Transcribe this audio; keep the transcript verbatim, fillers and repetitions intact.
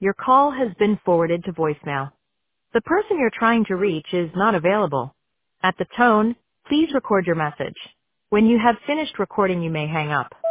Your call has been forwarded to voicemail. The person you're trying to reach is not available. At the tone, please record your message. When you have finished recording, you may hang up.